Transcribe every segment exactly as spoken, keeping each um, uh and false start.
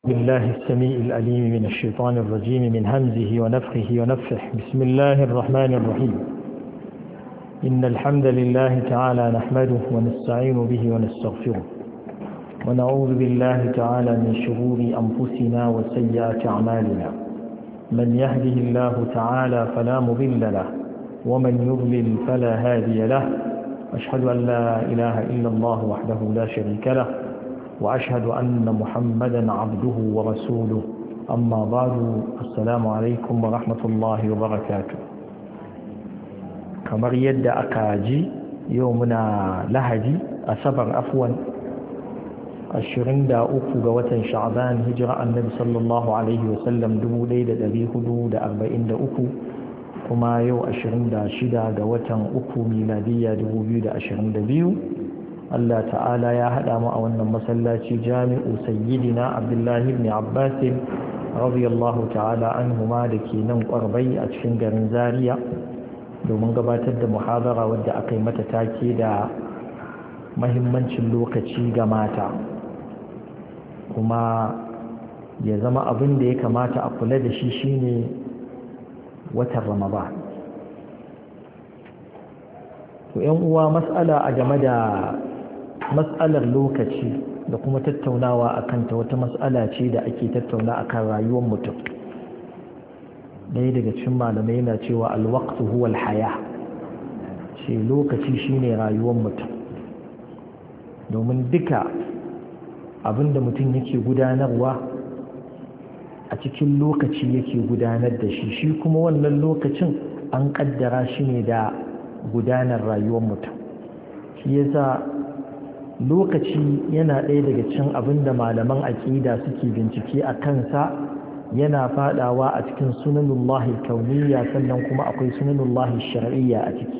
بالله السميع الأليم من الشيطان الرجيم من همزه ونفخه ونفخه بسم الله الرحمن الرحيم إن الحمد لله تعالى نحمده ونستعين به ونستغفره ونعوذ بالله تعالى من شرور أنفسنا وسيئات أعمالنا من يهده الله تعالى فلا مضل له ومن يضلل فلا هادي له أشهد أن لا إله إلا الله وحده لا شريك له وأشهد أن محمدا عبده ورسوله أما بعد السلام عليكم ورحمة الله وبركاته كما يد أكاجي يومنا لهجي أسبر عفوا الشرين دا أكو قوة شعبان هجرة النبي صلى الله عليه وسلم دبو ليلة أبي هدو دا أربعين دا أكو كما يو الشرين دا شدا قوة أكو ميلادية دبو بيو دا الشرين دا بيو Allah ta'ala ya haɗa mu a wannan masallaci jami'u sayyidina Abdullahi ibn Abbas radiyallahu ta'ala anhuma da ke nan Ƙwarbai a cikin garin Zaria domin gabatar da muhabara wadda aka yi mata take da mahimmancin lokaci ga mata kuma ya zama abin da ya kamata a kula da shi shine watan Ramadan to ƴan uwa mas'ala a game da mas'alar lokaci da kuma tattaunawa a kanta wata mas'ala ce da ake tattauna a kan rayuwar mutum ɗaya daga cikin malamai yana cewa alwaqtu huwa alhaya ce lokaci shine rayuwar mutum domin duka abinda mutum yake gudanarwa a cikin lokaci yake gudanar da shi shi kuma wannan lokacin an kaddara shi ne da gudanar rayuwar mutum shi yasa lokaci yana ɗaya daga cikin abin da malaman aƙida suke bincike a kansa yana faɗawa a cikin sunanullahi kauniyya sannan kuma akwai sunanullahi shar'iyya a ciki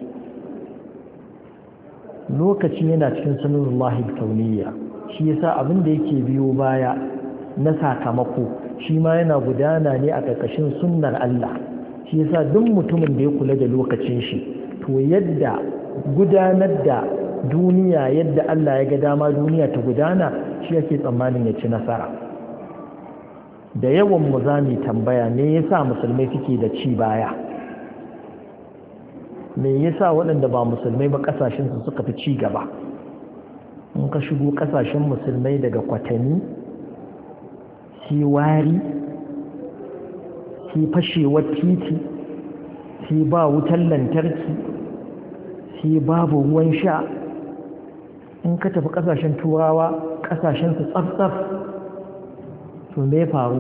lokaci yana cikin sunanullahi kauniyya shi yasa abin da yake biyo baya na sakamako shi ma yana gudana ne a ƙarƙashin sunnar Allah shi yasa duk mutumin da ya kula da lokacin shi to yadda gudanar da duniya yadda Allah ya ga dama duniya ta gudana shi yake tsammanin ya ci nasara da yawan mu zamu tambaya me yasa musulmai suke da ci baya me yasa waɗanda ba musulmai ba kasashen su suka fi ci gaba in ka shigo kasashen musulmai daga kwatani si wari si fashewar titi si ba wutar lantarki si babu ruwan sha in ka tafi kasashen turawa kasashen su tsaf-tsaf to me faru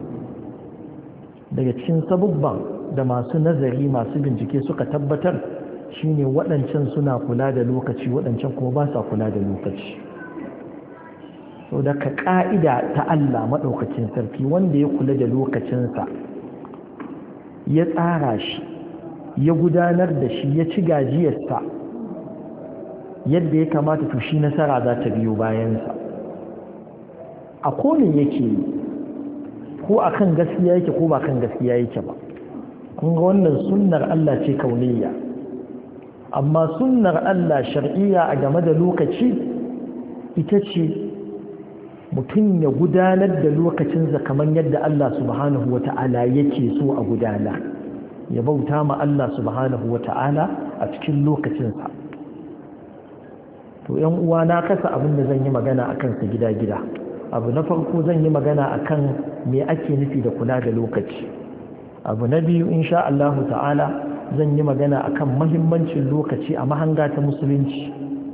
daga cikin sabubban da masu nazari masu bincike suka tabbatar shine waɗancan suna kula da lokaci waɗancan kuma ba sa kula da lokaci so da ka ƙa'ida ta Allah maɗaukacin sarki wanda ya kula da lokacinsa ya tsara shi ya gudanar da shi ya ci gajiyarsa yadda ya kamata to shi nasara za ta biyo bayansa a kone yake yi ko a kan gaskiya yake ko ba kan gaskiya yake ba kun ga wannan sunnar Allah ce kauniyya amma sunnar Allah shar'iyya a game da lokaci ita ce mutum ya gudanar da lokacinsa kamar yadda Allah subhanahu wa ta'ala yake so a gudana ya bauta ma Allah subhanahu wa ta'ala a cikin lokacinsa to yan uwa na kasa abin da zan yi magana akan sa gida-gida abu na farko zan yi magana akan me ake nufi da kula da lokaci abu na biyu insha Allah ta'ala zan yi magana akan mahimmancin lokaci a mahanga ta musulunci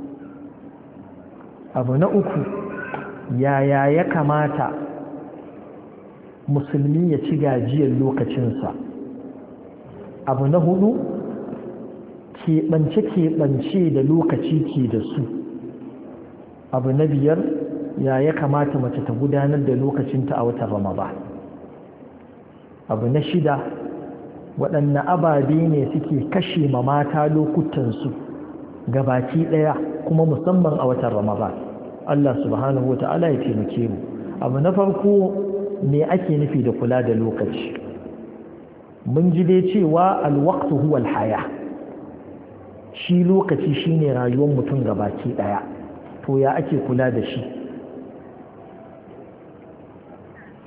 abu na uku yaya ya kamata musulmi ya ci gajiyar lokacinsa abu na hudu keɓance-keɓance da lokaci ke da su abu na biyar ya ya kamata mace ta gudanar da lokacinta a watan Ramadan abu na shida waɗanne ababe ne suke kashe ma mata lokutansu gabaki ɗaya kuma musamman a watan Ramadan Allah subhanahu wa ta'ala ya taimake mu abu na farko me ake nufi da kula da lokaci mun ji dai cewa alwaqtu huwa alhaya shi lokaci shine rayuwar mutum gabaki ɗaya to ya ake kula da shi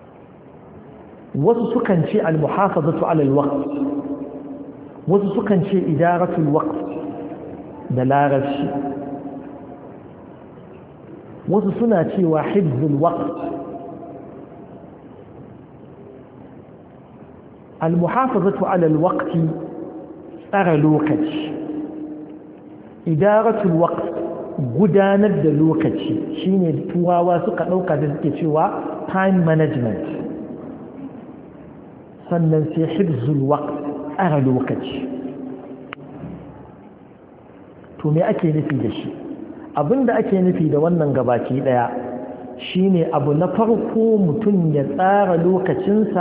wasu sukan ce al-muhafazatu ala al-waqt wasu sukan ce idaratul waqt da larabci wasu suna cewa hifzul waqt al-muhafazatu ala al-waqt tsara lokaci idaratul waqt gudanar da lokaci shine turawa suka dauka da suke cewa time management sannan sai hifzul waqt tsara lokaci to me ake nufi da shi abinda ake nufi da wannan gabaki daya shine abu na farko mutum ya tsara lokacinsa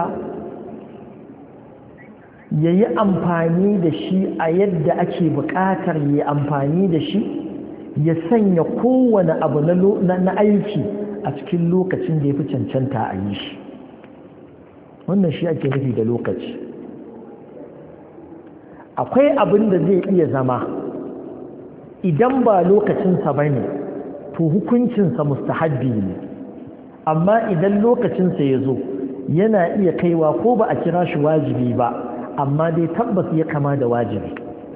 ya yi amfani da shi a yadda ake buƙatar ya amfani da shi ya sanya kowane abu na aiki a cikin lokacin da ya fi cancanta a yi shi wannan shi ake nufi da lokaci akwai abin da zai iya zama idan ba lokacinsa ba ne to hukuncinsa mustahabbi ne amma idan lokacinsa ya zo yana iya kaiwa ko ba a kira shi wajibi ba amma dai tabbas ya kama da wajibi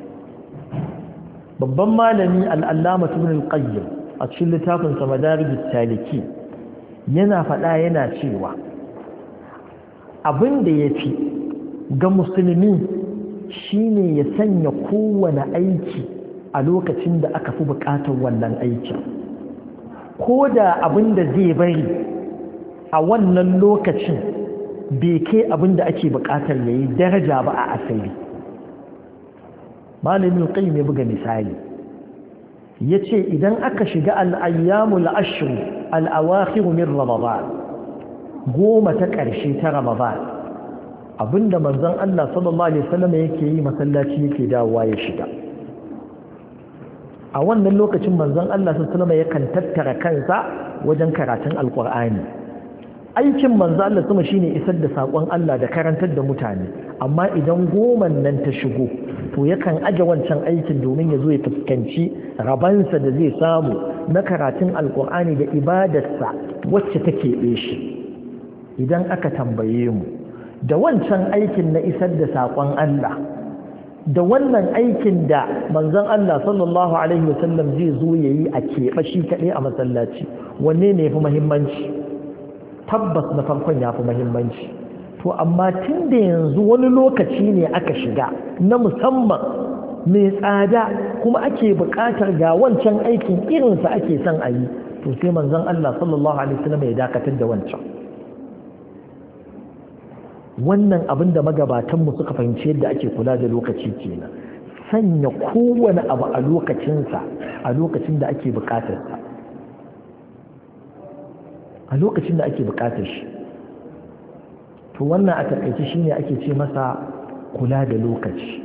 babban malami al'allama ibn al-qayyim a cikin littafin sa madarijus saliki yana faɗa yana cewa abin da yafi ga musulmi shine ya sanya kowane aiki a lokacin da aka fi buƙatar wannan aikin ko da abin da zai bari a wannan lokacin bai kai abin da ake buƙatar ya yi daraja ba a asali malamin qayyim ya buga misali ya ce idan aka shiga al'ayyamul ashiru al'awakhiru min ramadan goma ta ƙarshe ta ramadan abinda manzon Allah sallallahu alaihi wasallam yake yi masallaci yake dawowa ya shiga a wannan lokacin manzon Allah sallallahu alaihi wasallam yakan tattara kansa wajen karatun alqur'ani aikin manzo Allah sama shine isar da sakon Allah da karantar da mutane amma idan goman nan ta shigo to yakan aje wancan aikin domin ya zo ya fuskanci rabansa da zai samu na karatun alkur'ani da ibadarsa wacce take shi idan aka tambaye mu da wancan aikin na isar da sakon Allah da wannan aikin da manzon Allah sallallahu alaihi wasallam zai zo yayi a keɓe shi kaɗai a masallaci wanne ne yafi muhimmanci tabbas na farkon ya fi muhimmanci to amma tun da yanzu wani lokaci ne aka shiga na musamman mai tsada kuma ake buƙatar ga wancan aikin irinsa ake son a yi to sai manzon Allah sallallahu alaihi wasallam ya dakatar da wancan wannan abin da magabatanmu suka fahimci yadda ake kula da lokaci kenan sanya kowane abu a lokacinsa a lokacin da ake buƙatarsa a lokacin da ake bukatar shi to wannan a takaice shine ake ce masa kula da lokaci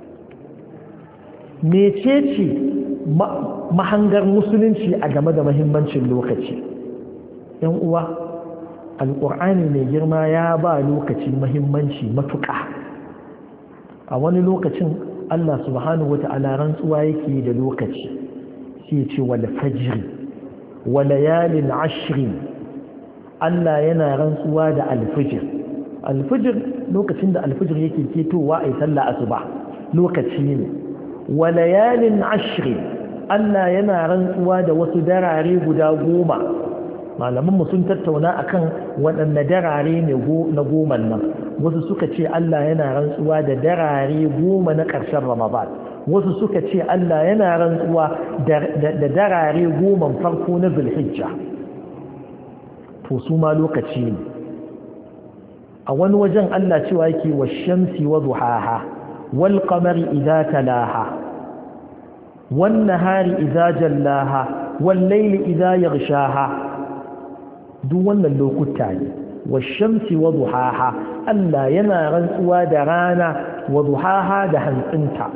mecece mahangar musulunci a game da muhimmancin lokaci yan uwa alqur'ani mai girma ya ba lokaci muhimmanci matuƙa a wani lokacin Allah subhanahu wata'ala rantsuwa yake da lokaci sai ya ce wal fajr wa layalin ashrin Allah yana rantsuwa da alfijir alfijir lokacin da alfijir yake ketowa a sallah asuba lokaci ne wa layalin ashri Allah yana rantsuwa da wasu darare guda goma malaman mu sun tattauna akan waɗanne darare ne na goma nan wasu suka ce Allah yana rantsuwa da darare goma na ƙarshen Ramadan wasu suka ce Allah yana rantsuwa da darare goma farko na Zulhijja to su ma lokaci ne a wani wajen Allah cewa yake wa shamsi wa duhaha wal qamari idza talaha wan nahari idza jallaha wal layli idza yaghshaha duk wannan lokuta ne wa shamsi wa duhaha Allah yana rantsuwa da rana wa duhaha da hantsinta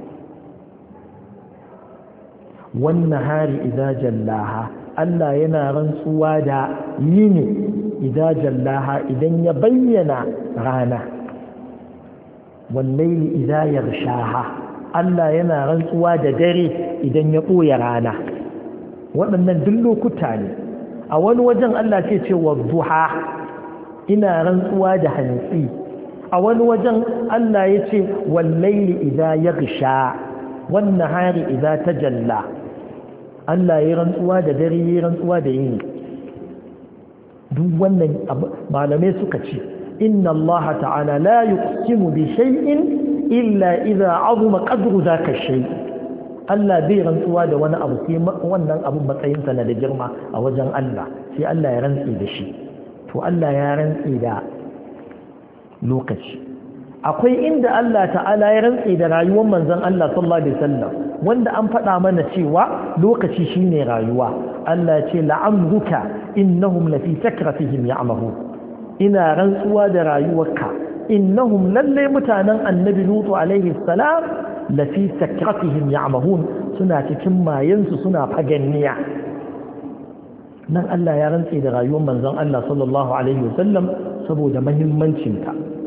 wan nahari idza jallaha Allah yana rantsuwa da yini idan jallaha idan ya bayyana rana wallaili idan yarshaha Allah yana rantsuwa da dare idan ya ɓoye rana waɗannan duk lokuta ne a wani wajen Allah ce ce wa duha ina rantsuwa da hantsi a wani wajen Allah ya ce wallaili idza yaghsha wan nahari idza tajalla Allah ya rantsuwa da dare ya rantsuwa da yini duk wannan malamai suka ce inna Allah ta'ala la yuqsimu bi shay'in illa idza 'azuma qadru dhaka shay Allah bai rantsuwa da wani abu sai wannan abun matsayin sa na da girma a wajen Allah sai Allah ya rantsi da shi to Allah ya rantsi da lokaci akwai inda Allah ta'ala ya rantsi da rayuwar manzon Allah sallallahu alaihi wasallam wanda an faɗa mana cewa lokaci shine rayuwa Allah ya ce la'amruka innahum lafi sakratihim ya'mahun ina rantsuwa da rayuwarka innahum lalle mutanen annabi lutu alaihi salam lafi sakratihim ya'mahun suna cikin mayansu suna faganniya nan Allah ya rantse da rayuwar manzon Allah sallallahu alaihi wasallam saboda muhimmancinta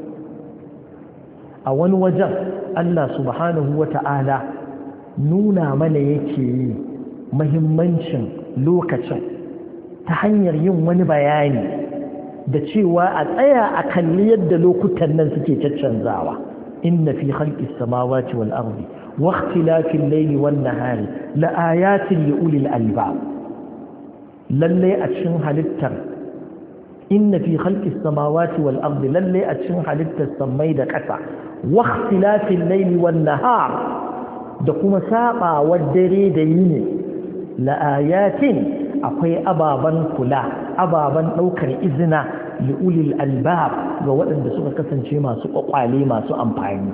a wani wajen Allah subhanahu wata'ala nuna mana yake yi muhimmancin lokacin ta hanyar yin wani bayani da cewa a tsaya a kalli yadda lokutan nan suke caccanzawa inna fi khalqis samawati wal ardi wa ikhtilafil layli wan nahari la ayatin li ulil albab lalle a cikin halittar inna fi khalqis samawati wal ardi lalle a cikin halittar samai da ƙasa wa ikhtilafil layli wan nahar da kuma sabawar dare da yini la ayatin akwai ababan kula ababan daukar izina li ulil albab ga waɗanda suka kasance masu kwakwale masu amfani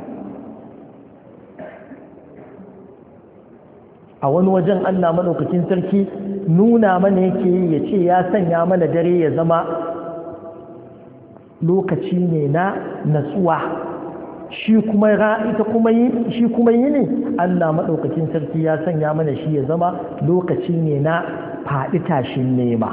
a wani wajen Allah madaukakin sarki nuna mana yake yi ya ce ya sanya mana dare ya zama lokaci ne na natsuwa shi kuma ita kuma yi shi kuma yi ne Allah madaukakin sarki ya sanya mana shi ya zama lokaci ne na faɗi tashin nema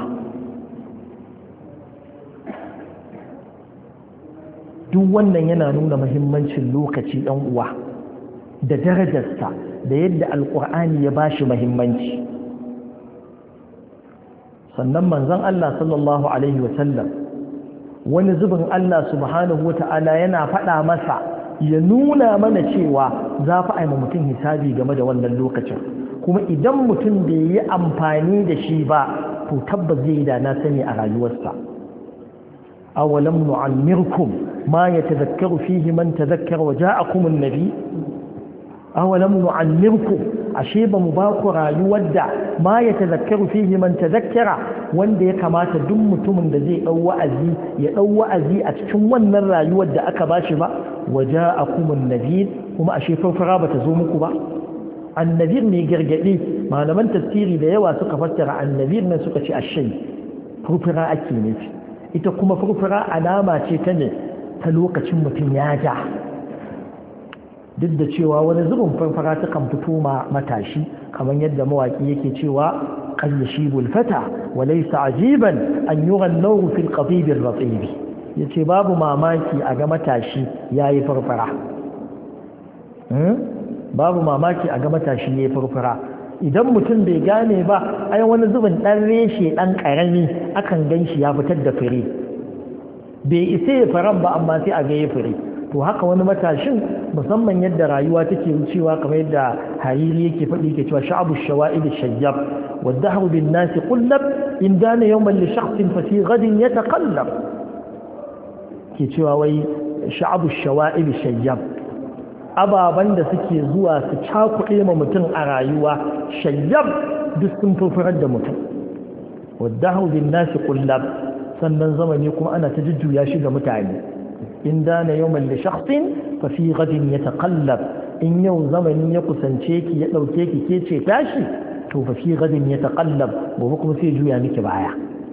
duk wannan yana nuna muhimmancin lokaci ɗan uwa da darajarsa da yadda alƙur'ani ya bashi muhimmanci sannan manzon Allah sallallahu alaihi wasallam wani zubin Allah subhanahu wata'ala yana faɗa masa ya nuna mana cewa za fa aima mutum hisabi game da wannan lokacin kuma idan mutum bai yi amfani da shi ba to tabbas zai da na sani a rayuwarsa awalam nu'ammirkum ma yatadhakkaru fihi man tadhakkara wa ja'akum an-nabi awalam nu'ammirkum ashe ba mu ba ku rayuwar da ma yatadhakkaru fihi man tadhakkara wanda ya kamata duk mutumin da zai dau wa'azi ya dau wa'azi a cikin wannan rayuwar da aka bashi ba wa ja'akum an-nabi kuma ashe farfara bata zo muku ba annabir ne gargadi malaman tafsiri da yawa suka fassara annabir ne suka ce ashay furfura ake nufi ita kuma furfura alama ce ta ne ta lokacin mutum ya ja duk da cewa wani zubin furfura ta kan fito ma matashi kamar yadda mawaki yake cewa qad yashibul fata wa laysa ajiban an yughannahu fil qatib ar-ratib yace babu mamaki a ga matashi yayi furfura babu mamaki a ga matashi ne furfura idan mutum bai gane ba ai wani zubin dan reshe dan karami akan ganshi ya fitar da fure bai isa ya faran ba amma sai a ga ya fure to haka wani matashin musamman yadda rayuwa take wucewa kamar yadda hariri yake faɗi yake cewa sha'abu shawa'id shayyab wa dahru bin nas qullab in dana yawman li shakhsin fa fi ghadin yataqallab ke cewa wai sha'abu shawa'id shayyab ababan da suke zuwa su cakuɗe ma mutum a rayuwa shayyab duk sun furfurar da mutum wadda hau bin nasi kullab sannan zamani kuma ana ta jujjuya shi ga mutane in dana yawman da shakhsin fa fi gadin ya taqallab in yau zamani ya kusance ki ya ɗauke ki ke ce tashi to fa fi gadin ya taqallab gobe kuma sai juya miki baya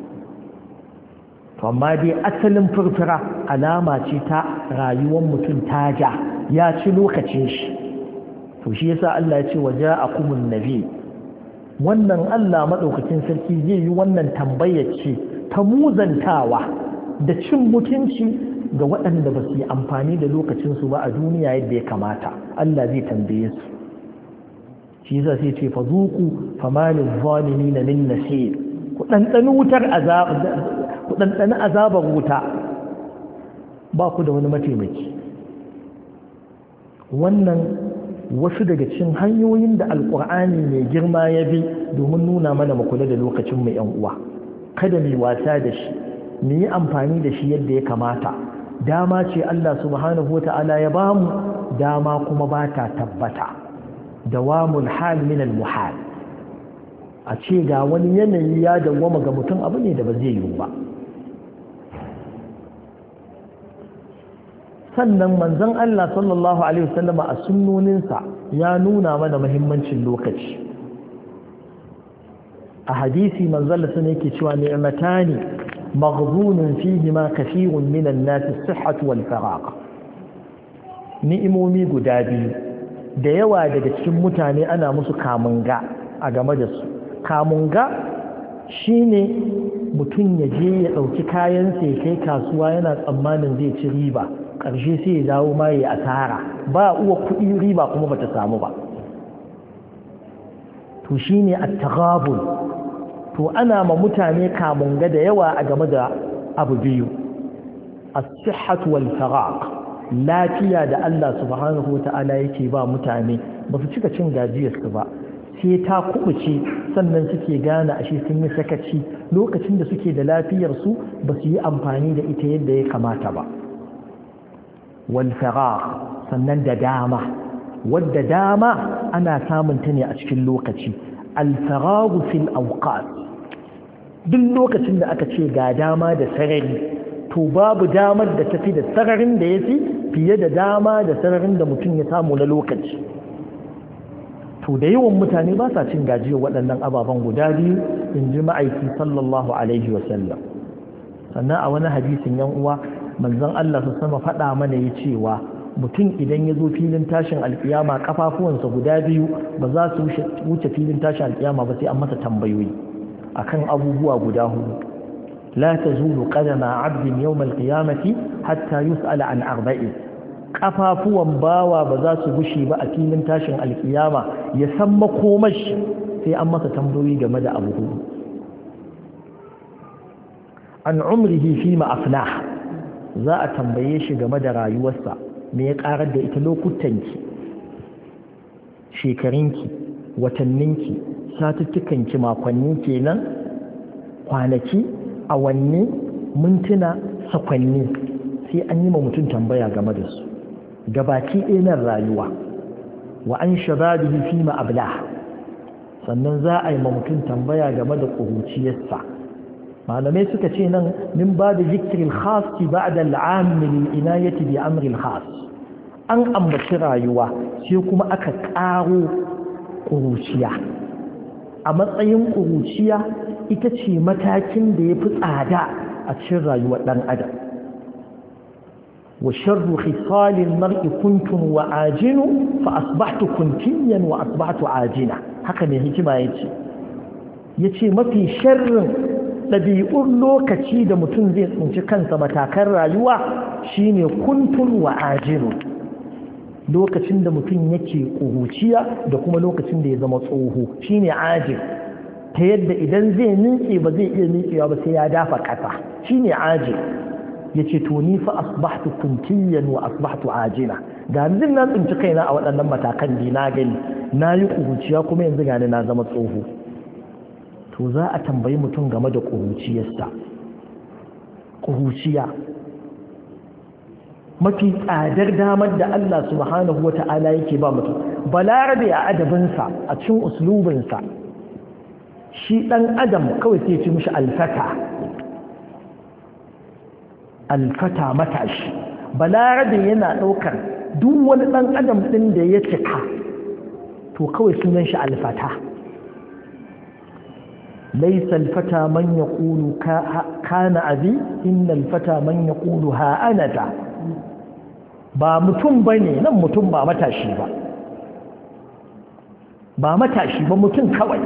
to amma dai asalin furfura alama ce ta rayuwar mutum ta ja ya ci lokacin shi to shi yasa Allah ya ce waja'akumun nabi wannan Allah madaukakin sarki zai yi wannan tambayar ce ta muzantawa da cin mutunci ga waɗanda ba su yi amfani da lokacin su ba a duniya yadda ya kamata Allah zai tambaye su shi yasa sai ce fazuku famalil zalimin min nasir ku dandana wutar azab ku dandana azabar wuta ba ku da wani mataimaki. Wannan wasu daga cikin hanyoyin da alkur'ani mai girma ya bi domin nuna mana mu kula da lokacin mu yan uwa, kada mu wasa da shi, mu yi amfani da shi yadda ya kamata. Dama ce Allah subhanahu wata'ala ya bamu, dama kuma ba ta tabbata. Dawamul hal min al muhal, a ce ga wani yanayi ya dawwama ga mutum abu ne da ba zai yiwu ba. Sannan manzon Allah sallallahu alaihi wasallam a sunnoninsa ya nuna mana muhimmancin lokaci. A hadisi manzon Allah sun yake cewa ni'matani maghbunun fihima kathirun minan nas as-sihhatu wal faragh. Ni'imomi guda biyu da yawa daga cikin mutane ana musu kamunga a game da su. Kamunga shine mutum ya je ya dauki kayan sai kai kasuwa yana tsammanin zai ci riba, ƙarshe sai ya dawo ma ya asara, ba uwa kuɗi riba kuma bata samu ba. To shine at-taghabul. To ana ma mutane kamunga da yawa a game da abu biyu, as-sihhatu wal faragh, lafiya da Allah subhanahu wata'ala yake ba mutane ba su cika cin gajiyarsu ba, sai ta kubuce sannan suke gane ashe sun yi sakaci lokacin da suke da lafiyarsu ba su yi amfani da ita yadda ya kamata ba. Wal faragh, sannan da dama, wadda dama ana samun ta ne a cikin lokaci. Al faragh fil awqat, duk lokacin da aka ce ga dama da sarari, to babu damar da tafi da sararin da yafi fiye da dama da sararin da mutum ya samu na lokaci. To da yawan mutane ba sa cin gajiyar waɗannan ababen guda biyu, in ji ma'aiki sallallahu alaihi wasallam. Sannan a wani hadisin yan uwa, manzon Allah su sama faɗa mana ya cewa mutum idan ya zo filin tashin alkiyama kafafuwansa guda biyu ba za su wuce filin tashin alkiyama ba sai an masa tambayoyi akan abubuwa guda hudu. La tazulu qadama 'abdin yawm al-qiyamati hatta yus'ala an arba'in. Kafafuwan bawa ba za su gushe ba a filin tashin alkiyama ya san makomashi sai an masa tambayoyi game da abu hudu. An umrihi fi ma aflah, za a tambaye shi game da rayuwarsa, me ya karar da ita, lokutanki, shekarunki, watanninki, satuttukanki, makonni kenan, kwanaki, awanni, mintuna, sakwanni, sai an yi ma mutum tambaya game da su. Gabaki ɗayan rayuwa. Wa an shababihi fi ma ablah, sannan za a yi ma mutum tambaya game da ƙuruciyarsa. Malamai suka ce nan min ba da zikirin khasi ba da al'amin inayati bi amril khas, an ambaci rayuwa sai kuma aka ƙaro ƙuruciya. A matsayin ƙuruciya ita ce matakin da ya fi tsada a cikin rayuwar ɗan adam. Wa sharru khisalil mar'i kuntun wa ajinu fa asbahtu kuntiyan wa asbahtu ajina, haka ne hikima yace yace mafi sharrin ɗabi'un lokaci da mutum zai tsinci kansa matakan rayuwa shine kuntun wa ajinu, lokacin da mutum yake ƙuruciya da kuma lokacin da ya zama tsoho shine ajin, ta yadda idan zai miƙe ba zai iya miƙewa ba sai ya dafa ƙasa, shine ajin. yace to ni fa asbahtu kuntiyan wa asbahtu ajina, ga yanzu na tsinci kaina a waɗannan matakan da na gani, na yi ƙuruciya kuma yanzu gani na zama tsoho. To za a tambayi mutum game da ƙuruciyarsa. Ƙuruciya mafi tsadar damar da Allah subhanahu wa ta'ala yake ba mutum. Balarabe a adabinsa, a cikin uslubinsa, shi ɗan adam kawai sai ce mishi alfata. Alfata matashi. Balarabe yana ɗaukar duk wani ɗan adam ɗin da ya cika, to kawai sunan shi alfata. ليس الفتى من يقول كان أبي إن الفتى من يقول ها أنا ذا. ba mutum bane nan, mutum ba matashi ba ba matashi ba mutum kawai.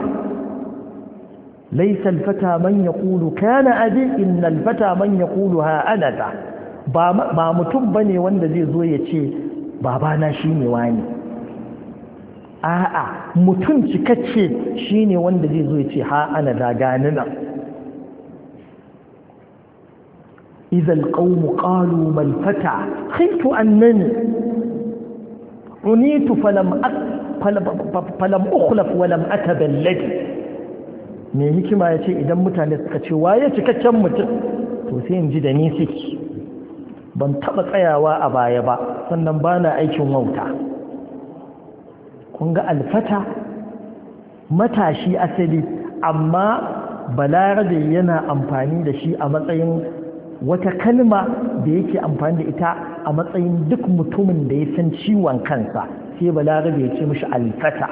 ليس الفتى من يقول كان أبي إن الفتى من يقول ها أنا ذا. ba mutum bane wanda zai zo ya ce babana shine wani. a'a, mutum cikakke shine wanda zai zo ya ce ha ana da gani nan. إذا القوم قالوا ما الفتى خلت أنني عنيت فلم أك فلم أخلف ولم أتبلد me hikima ya ce idan mutane suka ce waye cikakken mutum to sai in ji da ni suke ban taɓa tsayawa a baya ba sannan ba na aikin wauta kun ga alfata matashi asali amma balarabe yana amfani da shi a matsayin wata kalma da yake amfani da ita a matsayin duk mutumin da ya san ciwon kansa sai balarabe ya ce mishi alfata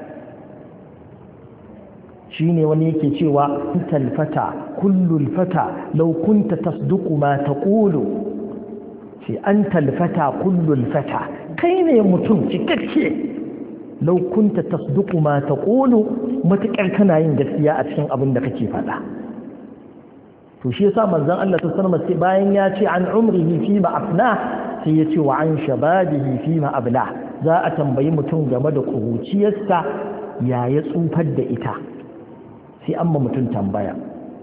shi ne wani yake cewa talfata kullul fata law kunta tasduqu ma taqulu shi an talfata kullul fata kai ne mutum cikakke law kunta tasduqu ma taqulu matakar kana yin gaskiya a cikin abin da kake faɗa to shi yasa manzon Allah sallallahu alaihi wasallam bayan ya ce an umrihi fi ma afna sai ya ce wa an shababihi fi ma abla za a tambayi mutum game da kuruciyarsa ya ya tsufar da ita sai an ma mutum tambaya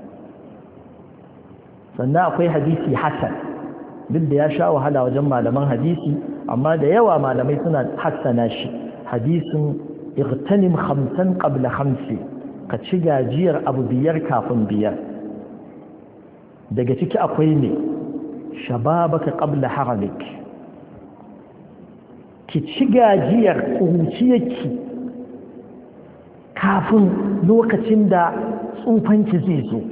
sannan akwai hadisi hasan duk da ya sha wahala wajen malaman hadisi amma da yawa malamai suna hassana shi hadisin igtanim khamsan qabla khamsi ka ci gajiyar abu biyar kafin biyar daga ciki akwai ne shababaka qabla haramik ki ci gajiyar kuruciyarki kafin lokacin da tsufanki zai zo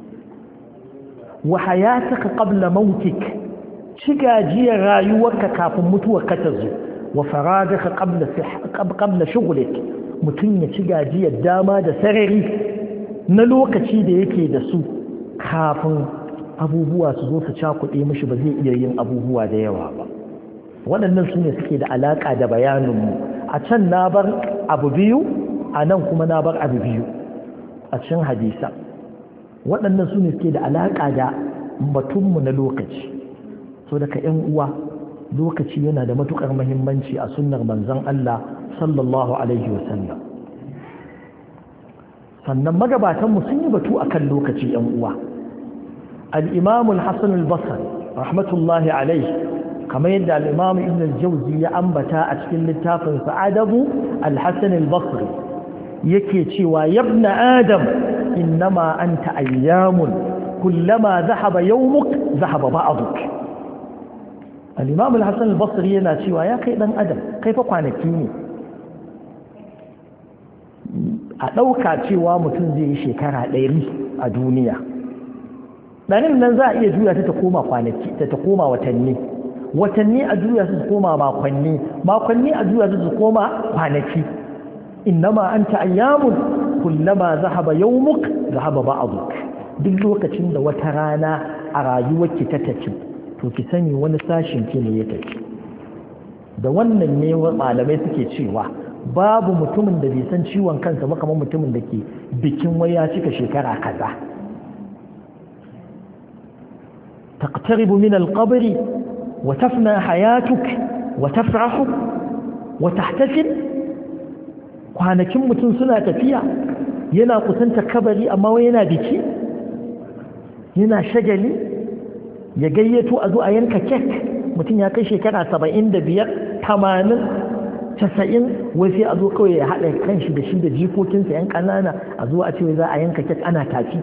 wa hayataka qabla mautik ci gajiyar rayuwarka kafin mutuwarka ta zo wa faragaka qabla qabla shughlik mutun ya ci gajiyar dama da sarari na lokaci da yake da su kafin abubuwa su zo su cakuɗe mishi ba zai iya yin abubuwa da yawa ba waɗannan su ne suke da alaƙa da bayaninmu a can na bar abu biyu a nan kuma na bar abu biyu a cikin hadisa waɗannan su ne suke da alaƙa da batunmu na lokaci so daga ‘yan uwa lokaci yana da matuƙar mahimmanci a sunnar manzon Allah sallallahu alaihi wasallam sannan magabatanmu sun yi batu akan lokaci ‘yan uwa al-imam al-hasan al-basri rahmatullahi alaihi kamar yadda al-imam ibn al-jawzi ya ambata a cikin littafin sa'adabu al-hasan al-basri yake cewa yabna adam innama anta ayyamun kullama dhahaba yawmuk dhahaba ba'duk al-imam al-hasan al-basri yana cewa ya kai dan adam kai fa kwanaki ne a dauka cewa mutum zai yi shekara ɗari a duniya ɗarin nan za a iya juya ta ta koma kwanaki ta ta koma watanni watanni a juya su koma makonni makonni a juya su koma kwanaki innama anta ayyamun kullama zahaba yawmuk zahaba ba'duk duk lokacin da wata rana a rayuwarki ta tafi to ki sani wani sashin ki ne ya tafi da wannan ne malamai suke cewa babu mutumin da bai san ciwon kansa ba kamar mutumin da ke bikin waya cika shekara kaza تقترب من القبر وتفنى حياتك وتفرح وتحتفل kwanakin mutum suna tafiya yana kusanta kabari amma wai yana biki yana shagali ya gayyato a zo a yanka kek mutum ya kai shekara saba'in da biyar tamanin casa'in wai sai a zo kawai ya haɗa kanshi da shi da jikokinsa yan ƙanana a zo a ce za a yanka kek ana tafi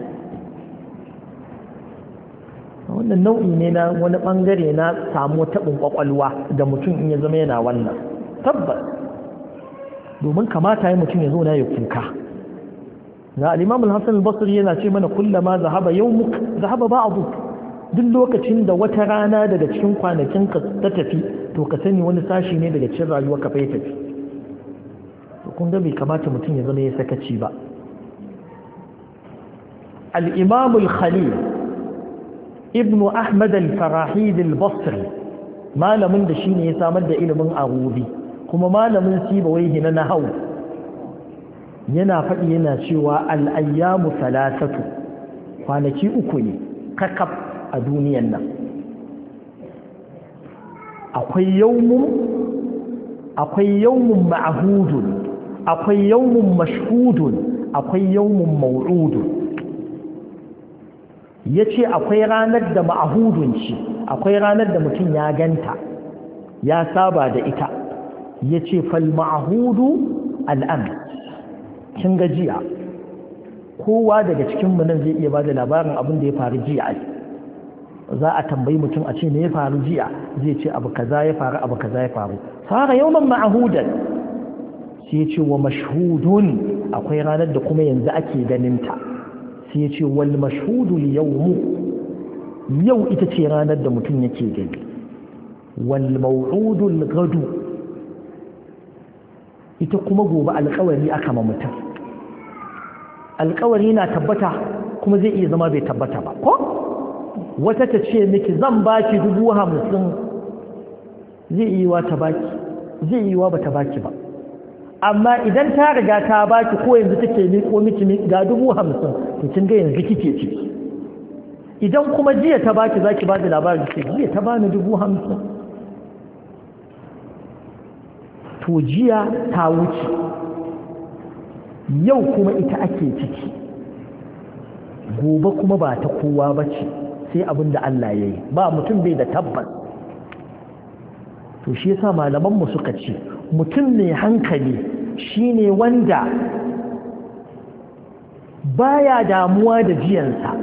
wannan nau'i ne na wani bangare na samu taɓin ƙwaƙwalwa da mutum in ya zama yana wannan tabbas domin kamata ya mutum ya zo na ya kuka ga al-imam al-hasan al-basri yana ce mana kullama zahaba yawmuk zahaba ba'duk duk lokacin da wata rana daga cikin kwanakin ka ta tafi to ka sani wani sashi ne daga cikin rayuwar ka fa ya tafi to kun ga bai kamata mutum ya zama ya sakaci ba al-imam al-khalil ibn ahmad al-farahid al-basri malamin da shine ya samar da ilimin arubi kuma malamin sibawaihi na nahwu yana faɗi yana cewa al-ayyamu thalathatu kwanaki uku ne kakaf a duniyan nan akwai yawmun akwai yawmun ma'hudun akwai yawmun mashhudun akwai yawmun maw'udun yace akwai ranar da ma'hudun ce akwai ranar da mutum ya ganta ya saba da ita yace fal ma'hudu al'am kin ga jiya kowa daga cikin mu nan zai iya bada labarin abin da ya faru jiya za a tambayi mutum a ce me ya faru jiya zai ce abu kaza ya faru abu kaza ya faru sara yawman ma'hudan sai ya ce wa mashhudun akwai ranar da kuma yanzu ake ganin ta sai ya ce wal mashhudu yawmu yau ita ce ranar da mutum yake gani wal maw'udu al-ghadu ita kuma gobe alƙawari aka ma mutum alƙawari na tabbata kuma zai iya zama bai tabbata ba ko wata ta ce miki zan baki dubu hamsin zai yi wa ta baki zai yi wa ba ta baki ba amma idan ta riga ta baki ko yanzu take miƙo miki ga dubu hamsin to kin ga yanzu kike ciki idan kuma jiya ta baki zaki ba da labarin ce jiya ta bani dubu hamsin to jiya ta wuce yau kuma ita ake ciki gobe kuma ba ta kowa ba ce sai abin da Allah ya yi ba mutum bai da tabbas to shi yasa malamanmu suka ce mutum ne hankali shine wanda baya damuwa da jiyansa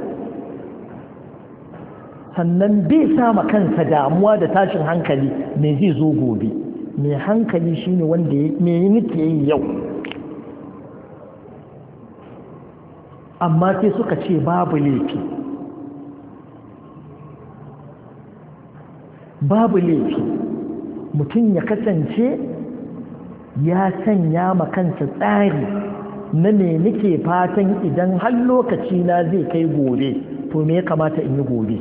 sannan bai sama kansa damuwa da tashin hankali me zai zo gobe mai hankali shine wanda me nake yi yau amma sai suka ce babu laifi babu laifi mutum ya kasance ya sanya ma kansa tsari na me nake fatan idan har lokaci na zai kai gobe to me ya kamata in yi gobe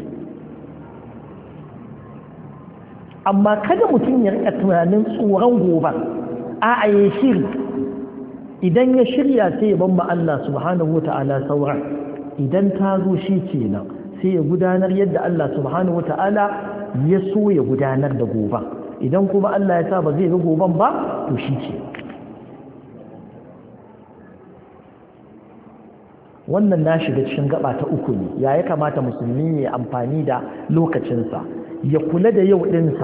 amma kada mutum ya rika tunanin tsoron gobe a ya shiri idan ya shirya sai ya ban ma Allah subhanahu wata'ala sauran idan ta zo shi kenan sai ya gudanar yadda Allah subhanahu wata'ala ya so ya gudanar da goben idan kuma Allah ya sa ba zai ga goben ba to shi ce wannan na shiga cikin gaba ta uku ne ya ya kamata musulmi ya amfani da lokacinsa ya kula da yau ɗinsa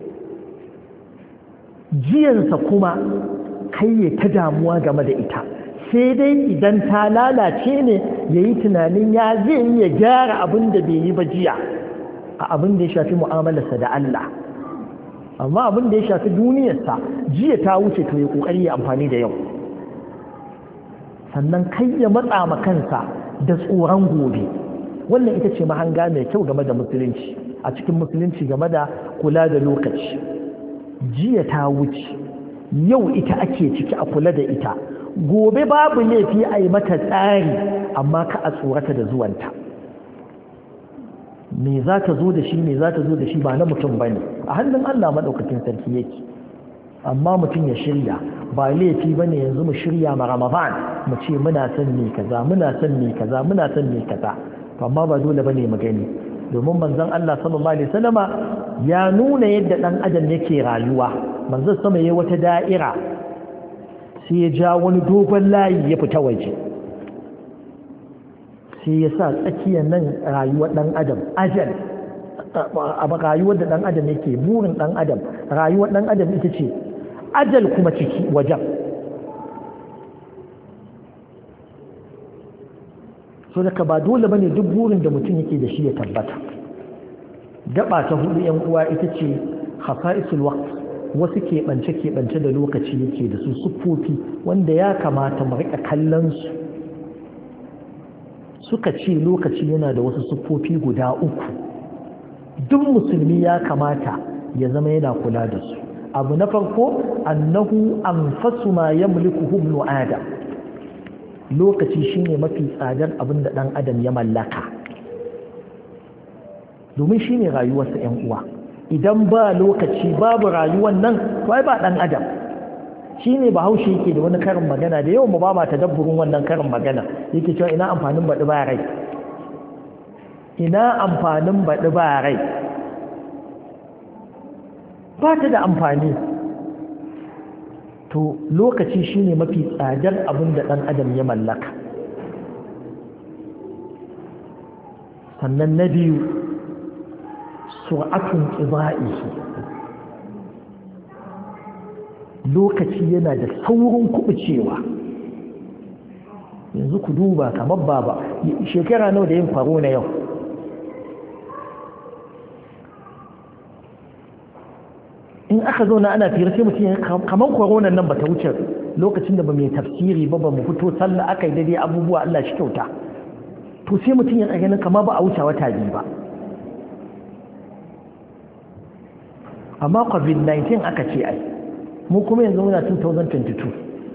jiyansa kuma kai ya ta damuwa game da ita sai dai idan ta lalace ne ya yi tunanin ya zai yi ya gyara abin da bai yi ba jiya a abin da ya shafi mu'amalarsa da Allah amma abin da ya shafi duniyarsa jiya ta wuce to ya kokari ya amfani da yau sannan kai ya matsa ma kansa da tsoron gobe wannan ita ce mahanga mai kyau game da musulunci a cikin musulunci game da kula da lokaci jiya ta wuce yau ita ake ciki a kula da ita gobe babu laifi a yi mata tsari amma ka a tsorata da zuwanta me za ta zo da shi me za ta zo da shi ba na mutum ba ne a hannun Allah maɗaukakin sarki yake amma mutum ya shirya ba laifi ba ne yanzu mu shirya ma ramadan mu ce muna son me kaza muna son me kaza muna son me kaza to amma ba dole ba ne mu gani domin manzon Allah sallallahu alaihi wasallama ya nuna yadda dan adam yake rayuwa manzon sama yayi wata da'ira sai ya ja wani dogon layi ya fita waje sai ya sa tsakiyar nan rayuwar dan adam ajal a rayuwar da dan adam yake burin dan adam rayuwar dan adam ita ce ajal kuma ciki wajen so daga ba dole bane duk burin da mutum yake da shi ya tabbata gaba ta hudu yan uwa ita ce khasa'isul waqt wasu keɓance keɓance da lokaci yake da su siffofi wanda ya kamata mu rika kallon su suka ce lokaci yana da wasu siffofi guda uku duk musulmi ya kamata ya zama yana kula da su abu na farko annahu anfasu ma yamlikuhu ibn adam lokaci shine mafi tsadar abin da dan adam ya mallaka domin shine rayuwarsa ƴan uwa idan ba lokaci babu rayuwar nan to ai ba dan adam shine bahaushe yake da wani karin magana da yawan mu ba ma tadabburin wannan karin magana yake cewa ina amfanin baɗi ba rai ina amfanin baɗi ba rai ba ta da amfani to lokaci shine mafi tsadar abin da ɗan adam ya mallaka sannan na biyu sur'atun qida'ihi lokaci yana da saurin kubucewa. yanzu ku duba kamar baba shekara nawa da yin faro na yau, in aka zo na ana fira sai mutum kamar koronan nan ba ta wuce lokacin da ba mai tafsiri ba ba mu fito sallah aka yi daidai abubuwa Allah shi kyauta, to sai mutum ya ganin kama ba a wuce wata biyu ba. amma covid nineteen aka ce ai mu kuma yanzu muna two thousand twenty-two,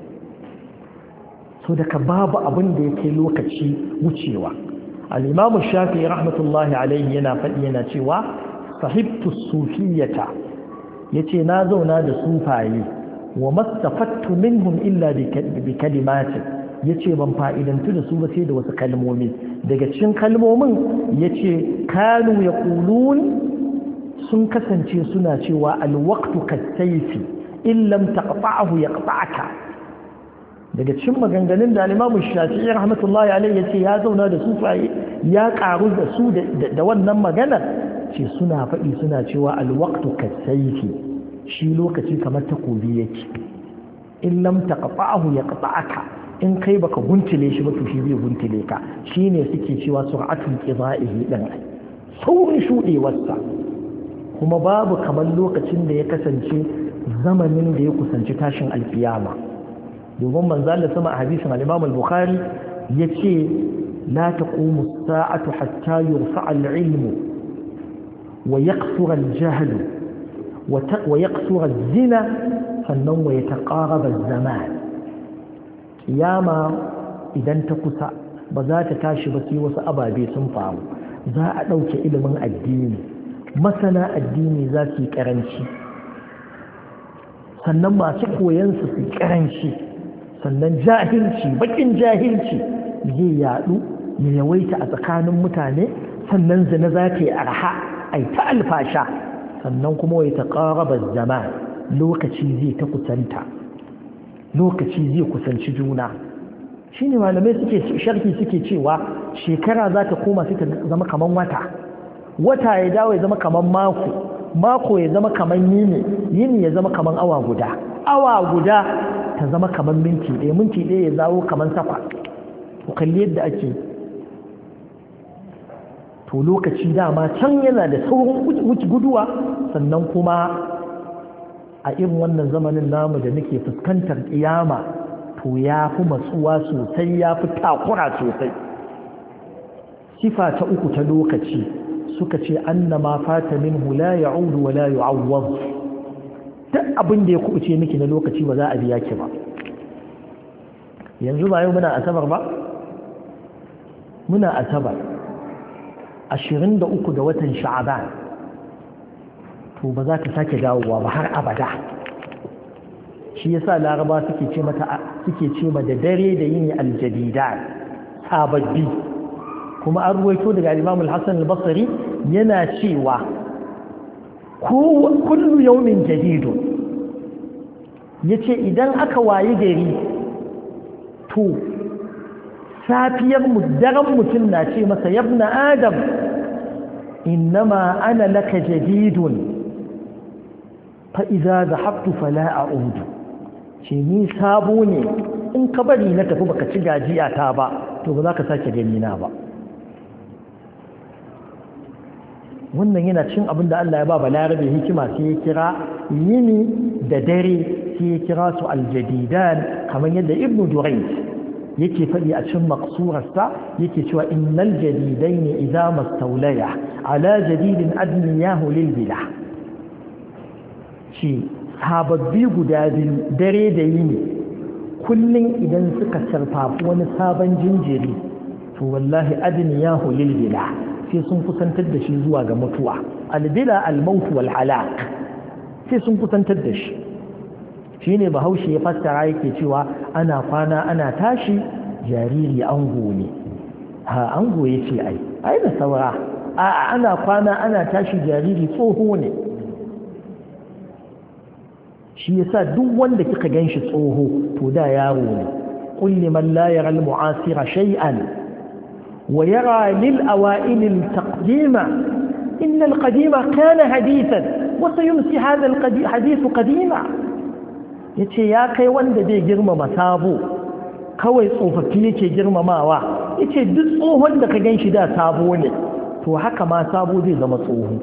so daga babu abin da yake lokaci wucewa. al-imam shafi'i rahmatullahi alayhi yana faɗi yana cewa sahibtu sufiyata, yace na zauna da sufaye wa mastafattu minhum illa bi kalimatin, yace ban fa'idantu da su ba sai da wasu kalmomi. daga cikin kalmomin yace kanu yaqulun, sun kasance suna cewa alwaqtu kasayfi in lam taqta'hu yaqta'aka. daga cikin maganganun da al-Imam Shafi'i rahmatullahi alayhi yace ya zauna da sufaye ya karu da su da wannan maganar, ce suna faɗi suna cewa alwaqtu kasayfi, shi lokaci kamar takobi yake, in lam taqta'hu yaqta'aka, in kai baka guntule shi ba to shi zai guntule ka. shine suke cewa sur'atul qida'ihi dan saurin shudewarsa. kuma babu kamar lokacin da ya kasance zamanin da ya kusanci tashin alkiyama. domin manzo Allah sama a hadisin al-Imam al-Bukhari yace la taqumu as-sa'atu hatta yurfa'a al-'ilmu wa yaqsura al-jahl wa yaqsura az-zina sannan wa yataqaraba az-zaman. kiyama idan ta kusa ba za ta tashi ba sai wasu ababe sun faru. za a dauke ilimin addini, masana addini za su yi karanci, sannan masu koyansu su yi karanci, sannan jahilci, bakin jahilci zai yadu ya yawaita a tsakanin mutane, sannan zina za ta yi arha ai ta alfasha, sannan kuma wai ta ƙaraba zama, lokaci zai ta kusanta, lokaci zai kusanci juna. shi ne malamai suke sharhi suke cewa shekara za ta koma sai ta zama kaman wata, wata ya dawo ya zama kaman mako, mako ya zama kaman yini, yini ya zama kaman awa guda, awa guda ta zama kaman minti ɗaya, minti ɗaya ya zawo kaman sakwa. ku kalli yadda ake, to lokaci dama can yana da saurin guduwa. sannan kuma a irin wannan zamanin namu da nake fuskantar kiyama, to ya fi matsuwa sosai, ya fi takura sosai. sifa ta uku ta lokaci suka ce annama fata minhu la ya'udu wa la yu'awwad. duk abin da ya kubuce miki na lokaci ba za a biya ki ba. yanzu ba yau muna asabar ba, muna asabar ashirin da uku ga watan sha'aban, to ba za ta sake dawowa ba har abada. shi yasa laraba suke ce mata suke ce ma da dare da yini aljadidan, sababbi. kuma an ruwaito daga Imam al-Hasan al-Basri yana cewa kullu yawmin jadidun, yace idan aka wayi gari to safiyar mu daren mutum na ce masa yabna adam innama ana laka jadidun fa idza dhahabtu fala a'udu. ce ni sabo ne, in ka bari na tafi baka ci gajiya ta ba to ba za ka sake gani na ba. wannan yana cin abin da Allah ya ba balarabe hikima, sai ya kira yini da dare sai ya kira su aljadidan, kamar yadda ibnu Durayd yake faɗi a cikin maqsurarsa yake cewa innal jadidain idza mastawlaya ala jadidin adniyahu lil bila. shi sababbi guda biyu dare da yini kullum idan suka sarfafi wani sabon jinjiri to wallahi adniyahu lil bila, sai sun kusantar da shi zuwa ga mutuwa. albila almautu wal halak, sai sun kusantar da shi. shine bahaushe ya fassara yake cewa ana kwana ana tashi jariri ango ne. ha ango yace ai ai da saura, a ana kwana ana tashi jariri tsoho ne. shi yasa duk wanda kika ganshi tsoho to da yaro ne. qul liman la yara al mu'asira shay'an ويرى للأوائل التقديم إن القديم كان حديثا وسيمسي هذا الحديث قديما. yace ya kai wanda bai girmama sabo kawai tsofaffi yake girmamawa, yace duk tsohon da ka ganshi da sabo ne to haka ma sabo zai zama tsoho.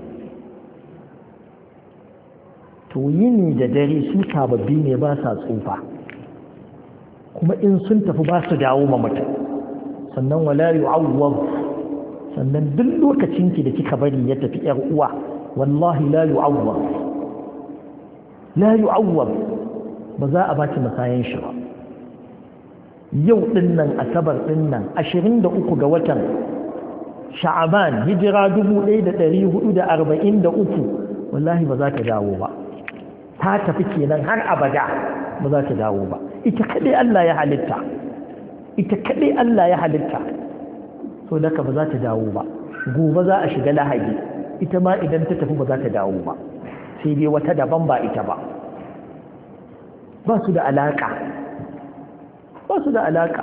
to yini da dare su sababbi ne ba sa tsufa, kuma in sun tafi ba su dawo ma mutum. sannan wala yu'awwad, sannan duk lokacin ki da kika bari ya tafi yar uwa wallahi la yu'awwad la yu'awwad ba za a baki masayan shi ba. yau din nan asabar din nan ashirin da uku ga watan sha'aban hijira dubu ɗaya da ɗari hudu da arba'in da uku wallahi ba za ta dawo ba, ta tafi kenan har abada ba za ta dawo ba. ita kadai Allah ya halitta ita kadai Allah ya halitta so daga ba za ta dawo ba. gobe za a shiga lahadi, ita ma idan ta tafi ba za ta dawo ba, sai dai wata daban ba ita ba. ba su da alaka ba su da alaka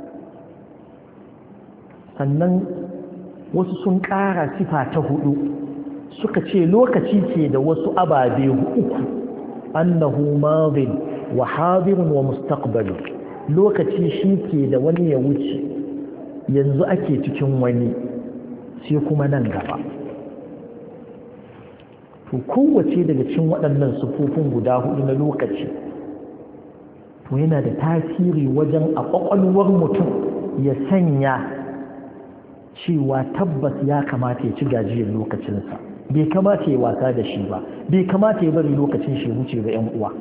sannan wasu sun ƙara sifa ta hudu suka ce lokaci ce da wasu ababe uku, annahu madin wa hadirun wa mustaqbal. lokaci shi ke da wani ya wuce, yanzu ake cikin wani, sai kuma nan gaba. to kowace daga cikin waɗannan sufofin guda hudu na lokaci to yana da tasiri wajen a ƙwaƙwalwar mutum ya sanya cewa tabbas ya kamata ya ci gajiyar lokacinsa, bai kamata ya wasa da shi ba, bai kamata ya bari lokacin shi wuce ga 'yan uwa.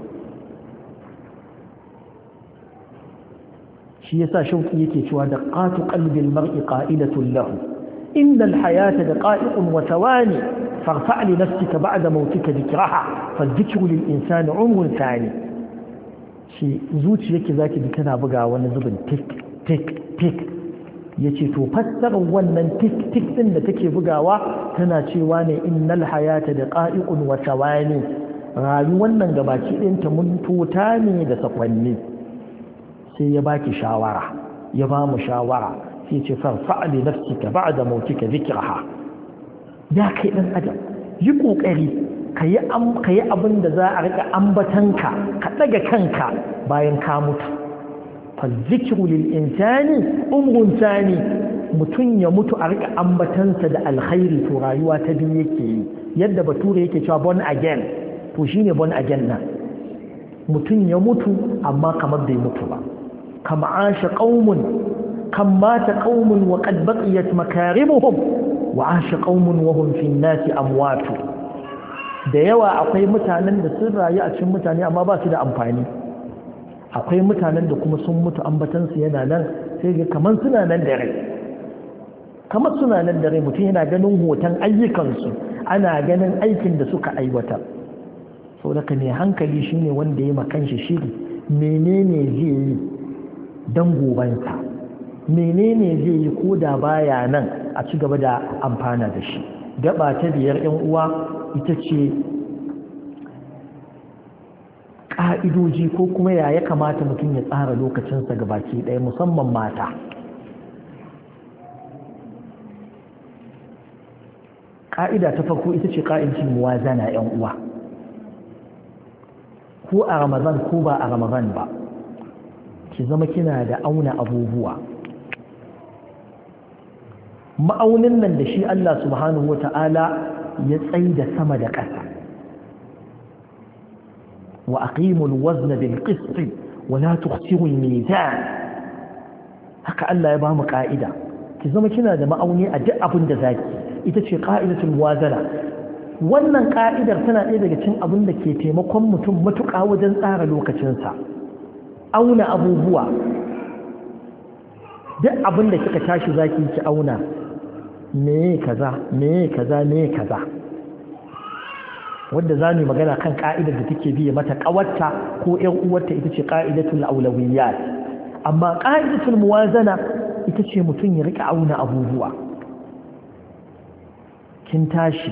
shi yasa shauki yake cewa da qatu qalbil mar'i qa'ilatun lahu innal hayata daqa'iqun wa thawani farfa' li nafsika ba'da mautika dhikraha fadhikru lil insani umrun thani. shi zuciyarki zaki ji tana buga wani zubin tik tik tik, yace to fassarar wannan tik tik din da take bugawa tana cewa ne innal hayata daqa'iqun wa thawani, rayuwar nan gabaki ɗin ta mun tota ne da sakwanni. sai ya baki shawara, ya ba mu shawara, sai ce farfa li nafsika ba'da mautika dhikraha. ya kai dan adam yi kokari kayi am kayi abin da za a rika ambatanka, ka daga kanka bayan ka mutu. fa dhikru lil insani umrun thani, mutun ya mutu a rika ambatansa da alkhairi to rayuwa ta biyu yake yi. yadda bature yake cewa born again, to shine born again nan. mutun ya mutu amma kamar bai mutu ba. كم عاش قوم كم مات قوم وقد بقيت مكارمهم وعاش قوم وهم في الناس أموات. da yawa akwai mutanen da sun rayu a cikin mutane amma ba su da amfani, akwai mutanen da kuma sun mutu ambatansu yana nan, sai ga kamar suna nan da rai kamar suna nan da rai mutum yana ganin hoton ayyukansu, ana ganin aikin da suka aiwatar. sau da ka ne hankali shine wanda ya makanshi shiri menene zai yi don gobansa, menene zai yi ko da baya nan a ci gaba da amfana da shi. gaba ta biyar yan uwa ita ce ƙa'idoji ko kuma ya ya kamata mutum ya tsara lokacinsa gabaki ɗaya, musamman mata. ƙa'ida ta farko ita ce ƙa'idar muwazana yan uwa, ko a Ramadan ko ba a Ramadan ba, ki zama kina da auna abubuwa. ma'aunin nan da shi Allah subhanahu wata'ala ya tsayi da sama da ƙasa. wa aqimul wazna bil qist wa la tukhsiru al mizan. haka Allah ya ba mu ka'ida, ki zama kina da ma'auni a duk abin da zaki. ita ce qa'idatul muwazana. wannan ka'idar tana ɗaya daga cikin abin da ke taimakon mutum matuƙa wajen tsara lokacinsa. auna abubuwa, duk abin da kika tashi zaki ki auna me kaza me kaza me kaza, wanda za mu magana kan ka'idar da take biye mata kawarta ko ƴan uwarta, ita ce qa'idatul awlawiyat. amma qa'idatul muwazana ita ce mutum ya rika auna abubuwa. kin tashi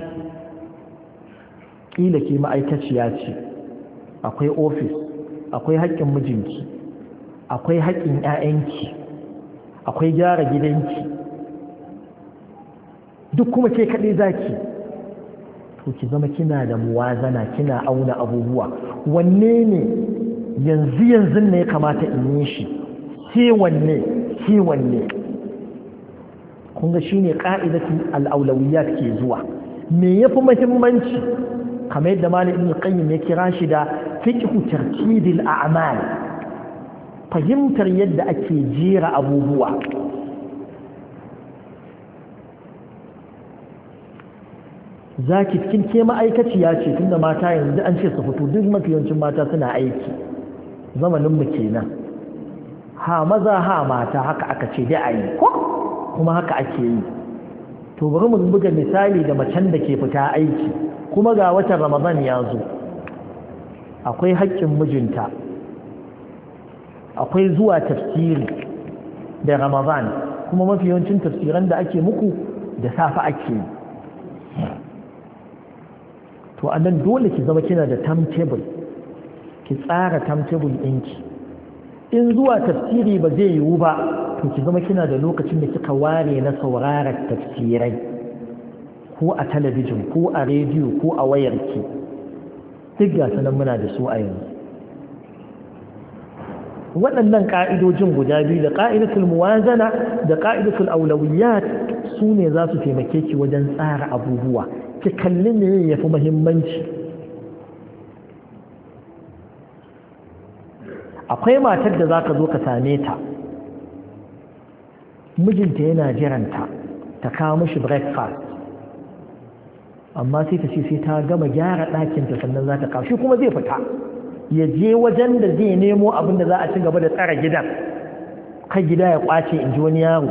kila ke ma'aikaciya ce, akwai office, akwai haƙƙin mijinki, akwai haƙƙin ƴaƴanki, akwai gyara gidanki, duk kuma ke kaɗai zaki to ki zama kina da muwazana kina auna abubuwa wanne ne yanzu yanzu ne ya kamata in yi shi sai wanne sai wanne kun ga shine qa'idatul al-awlawiyat ke zuwa me yafi muhimmanci kamar yadda Malik ibn Qayyim ya kira shi da fiqhu tartibil a'mal fahimtar yadda ake jera abubuwa zaki cikin ke ma'aikaciya ce tunda mata yanzu an ce su fito duk mafiyancin mata suna aiki zamanin mu kenan ha maza ha mata haka aka ce dai ayi ko kuma haka ake yi to bari mu buga misali da macen da ke fita aiki kuma ga watan Ramadan ya zo akwai haƙƙin mijinta akwai zuwa tafsiri da Ramadan kuma mafi yawancin tafsiran da ake muku da safe ake yi to anan dole ki zama kina da timetable ki tsara timetable ɗinki in zuwa tafsiri ba zai yiwu ba to ki zama kina da lokacin da kika ware na sauraron tafsirai ko a talabijin ko a rediyo ko a wayarki duk ga sanan muna da su a yanzu waɗannan ƙa'idojin guda biyu da ƙa'idatul muwazana da ƙa'idatul aulawiyat su ne za su taimake ki wajen tsara abubuwa ki kalli ne ya fi muhimmanci akwai matar da za ka zo ka same ta mijinta yana jiranta ta kawo mishi breakfast amma sai ta ce sai ta gama gyara ɗakinta sannan za ta kawo shi kuma zai fita ya je wajen da zai nemo abin da za a ci gaba da tsara gidan kai gida ya kwace in ji wani yaro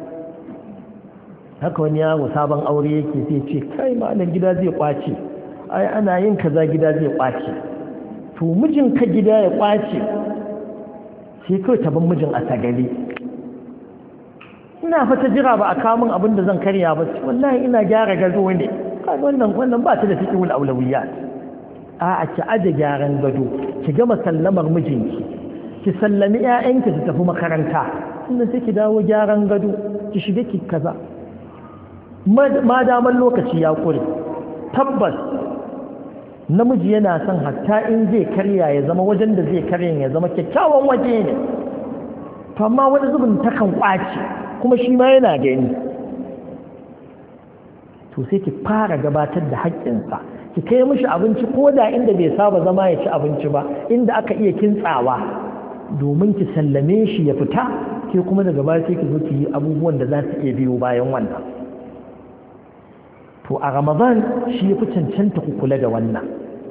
haka wani yaro sabon aure yake sai ce kai malam gida zai kwace ai ana yin kaza gida zai kwace to mijin ka gida ya kwace sai kawai taban mijin a sagale ina fata jira ba a kamun abin da zan karya ba wallahi ina gyara gado ne wannan wannan ba ta da fiqhul awlawiyat a ki aje gyaran gado ki gama sallamar mijinki ki sallami ƴaƴanki su tafi makaranta sannan sai ki dawo gyaran gado ki shiga ki kaza ma daman lokaci ya kure tabbas namiji yana son hatta in zai karya ya zama wajen da zai karya ya zama kyakkyawan waje ne to amma wani zubin takan kwace kuma shi ma yana gani to sai ki fara gabatar da haƙƙinsa ki kai mishi abinci ko da inda bai saba zama ya ci abinci ba inda aka iya kintsawa domin ki sallame shi ya fita ke kuma daga baya sai ki zo ki yi abubuwan da za su iya biyo bayan wannan to a Ramadan shi ya fi cancanta ku kula da wannan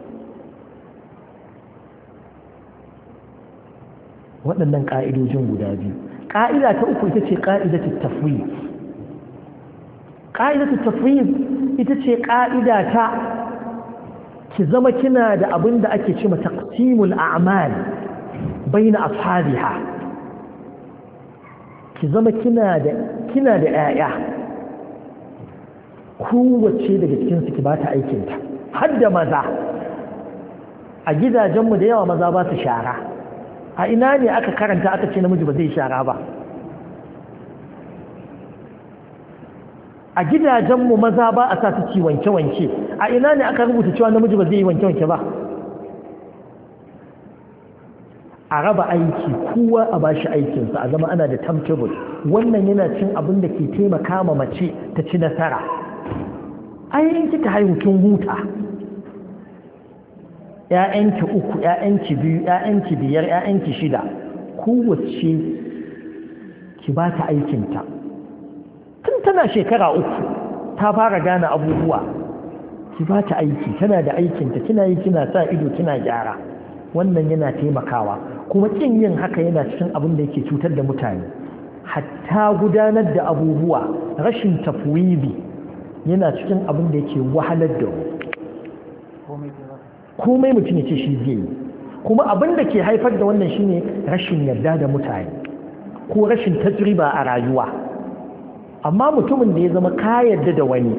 waɗannan ƙa'idojin guda biyu ƙa'ida ta uku ita ce ƙa'idatul tafwid ƙa'idatul tafwid ita ce ƙa'ida ta ki zama kina da abin da ake cewa taqsimul a'mal baina ashabiha ki zama kina da kina da ƴaƴa kowace daga cikin su ki ba ta aikin ta har da maza a gidajenmu da yawa maza ba su shara a ina ne aka karanta aka ce namiji ba zai shara ba a gidajenmu maza ba a sa su ci wanke-wanke a ina ne aka rubuta cewa namiji ba zai yi wanke-wanke ba a raba aiki kowa a bashi aikinsa a zama ana da timetable wannan yana cin abin da ke taimaka ma mace ta ci nasara ayin kika haihu kin huta ƴaƴanki uku ƴaƴanki biyu ƴaƴanki biyar ƴaƴanki shida kowace ki ba ta aikinta tun tana shekara uku ta fara gane abubuwa ki ba ta aiki tana da aikinta kina yi kina sa ido kina gyara wannan yana taimakawa kuma kin yin haka yana cikin abin da yake cutar da mutane hatta gudanar da abubuwa rashin tafwidi yana cikin abin da yake wahalar da komai mutum ya ce shi zai yi kuma abin da ke haifar da wannan shine rashin yarda da mutane ko rashin tajriba a rayuwa amma mutumin da ya zama ka yarda da wani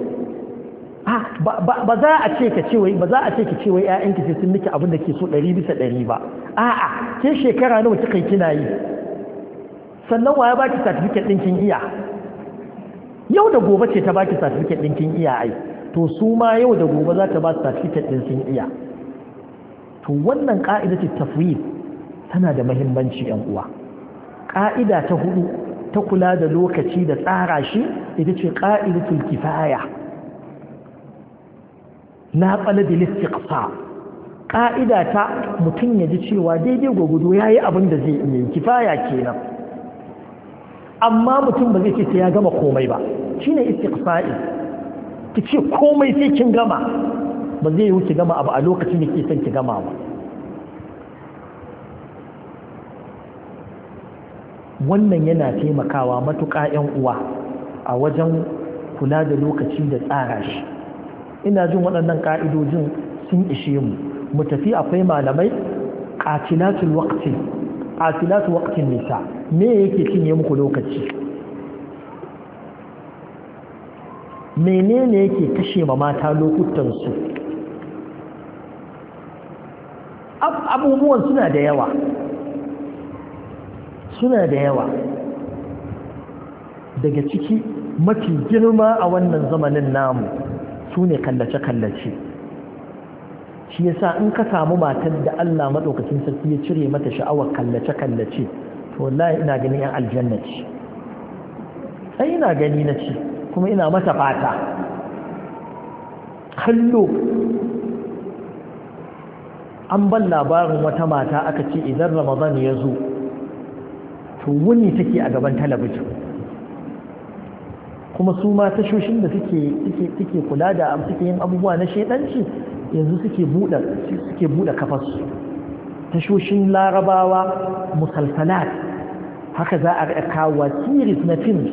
ba za a ce ka ce wai ba za a ce ki ce wai ƴaƴanki sai sun miki abin da ke so ɗari bisa ɗari ba a'a ke shekara nawa kika yi kina yi sannan waya baki certificate ɗin kin iya yau da gobe ce ta baki certificate ɗin kin iya ai to su ma yau da gobe za ta ba su certificate ɗin sun iya. To wannan ƙa'idatu tafwid tana da muhimmanci ‘yan uwa. Ƙa'ida ta hudu ta kula da lokaci da tsara shi ita ce ƙa'idatul kifaya na talabil istiqsa. Ƙa'ida ta mutum ya ji cewa daidai gwagwado ya yi abin da zai iya kifaya kenan, amma mutum ba zai ce sai ya gama komai ba, shi ne istiqsa'i. ki ce komai sai kin gama, ba zai yi ki gama abu a lokacin da ke son ki gama ba. Wannan yana taimakawa matuƙa ‘yan uwa a wajen kula da lokaci da tsara shi. Ina jin waɗannan ƙa'idojin sun ishe mu. Mu tafi akwai malamai qatilatul waqti qatilatul waqtin nisa, me yake cinye muku lokaci, menene yake kashe ma mata lokutan su? Abubuwan suna da yawa suna da yawa daga ciki mafi girma a wannan zamanin namu su ne kallace-kallace. Shi yasa in ka samu matar da Allah maɗaukacin sarki ya cire mata sha'awar kallace-kallace, to wallahi ina ganin yan aljanna ce, sai ina gani na ce kuma ina mata fata. Kallo, an ban labarin wata mata aka ce idan Ramadan ya zo to wuni take a gaban talabijin, kuma su ma tashoshin da suke suke kula da suke yin abubuwa na shedanci yanzu suke buɗe suke buɗe kafarsu. Tashoshin larabawa musalsalat haka za a kawo series na films.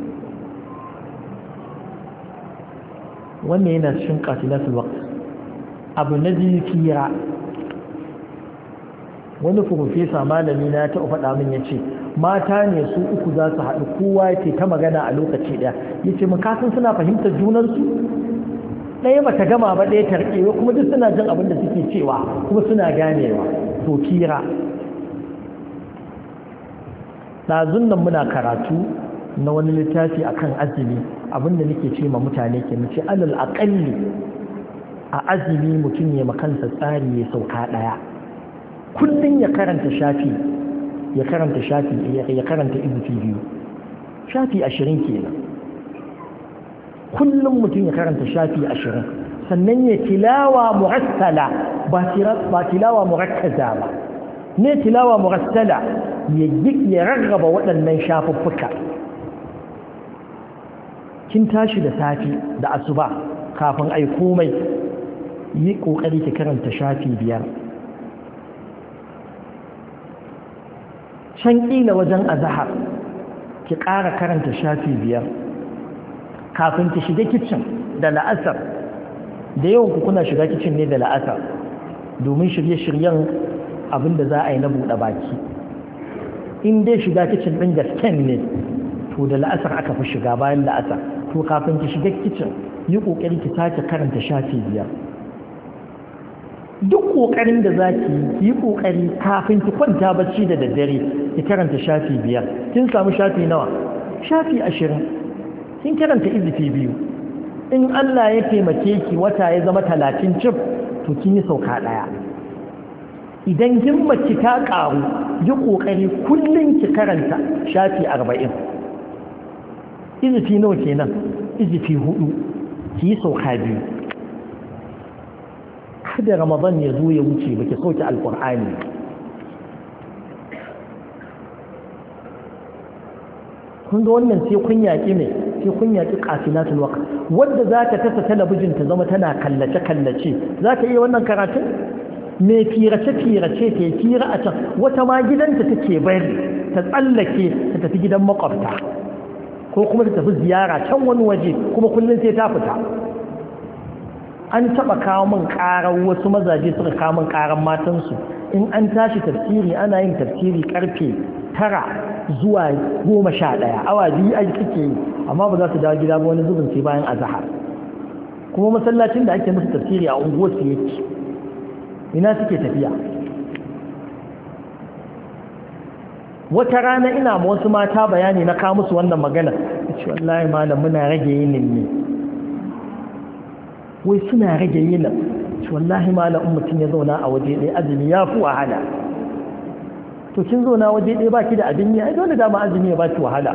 Wannan yana cikin qatilatul waqt. Abu na biyu fira. Wani profesa malami na ta faɗa min yace mata ne su uku za su haɗu, kowa yake ta magana a lokaci ɗaya. Yace mun kasan suna fahimtar junansu, ɗaya ba ta gama ba ɗaya tarkewa, kuma duk suna jin abin da suke cewa kuma suna ganewa. To kira ɗazun nan muna karatu na wani littafi akan azumi, abin da nake ce ma mutane ke nace alal aƙalli a azumi mutum ya makansa tsari ya sauka ɗaya kullum, ya karanta shafi ya karanta shafi ya karanta izufi biyu, shafi ashirin kenan. Kullum mutum ya karanta shafi ashirin, sannan ya tilawa murassala ba tilawa murakkaza ba, ne tilawa murassala ya rarraba waɗannan shafuffuka. Kin tashi da safi da asuba kafin ai komai yi ƙoƙari ki karanta shafi biyar, can ƙila wajen azahar ki ƙara karanta shafi biyar, kafin ki shiga kicin da la'asar. Da yawan ku kuna shiga kicin ne da la'asar domin shirye-shiryen abin da za a yi na buɗe baki. In dai shiga kicin ɗin gasken ne to da la'asar aka fi shiga, bayan la'asar. To kafin ki shiga kicin yi ƙoƙari ki sake karanta shafi biyar. Duk ƙoƙarin da za ki yi ƙoƙari kafin ki kwanta bacci da daddare ki karanta shafi biyar. Kin samu shafi nawa? Shafi ashirin. Kin karanta izifi biyu. In Allah ya taimake ki wata ya zama talatin cif, to kin yi sauka ɗaya. Idan himmarki ta ƙaru, yi ƙoƙari kullum ki karanta shafi arba'in. Izifi nawa kenan? Izifi hudu. Ki yi sauka biyu. Kada Ramadan ya zo ya wuce baki sauke alƙur'ani. Kun ga wannan sai kun yaƙi ne, sai kun yaƙi qatilatul waqt. Wanda za ta tasa talabijin ta zama tana kallace kallace, za ta iya wannan karatun? Me firace firace ta fira a can, wata ma gidanta take bari ta tsallake ta tafi gidan makwabta, ko kuma ta tafi ziyara can wani waje, kuma kullum sai ta fita. An taɓa kawo min ƙarar wasu mazaje suka kawo min ƙarar matansu, in an tashi tafsiri ana yin tafsiri ƙarfe tara zuwa goma sha ɗaya, awa biyu ai suke yi, amma ba za su dawo gida ba wani zubin sai bayan azahar. Kuma masallacin da ake musu tafsiri a unguwarsu yake, ina suke tafiya? Wata rana ina ma wasu mata bayani na kawo musu wannan magana, ce wallahi malam muna rage yinin ne wai suna rage yinin ce wallahi malam in mutum ya zauna a waje ɗaya azumi ya fi wahala to kin zauna waje ɗaya baki da abin yi ai dole dama azumi ya baki wahala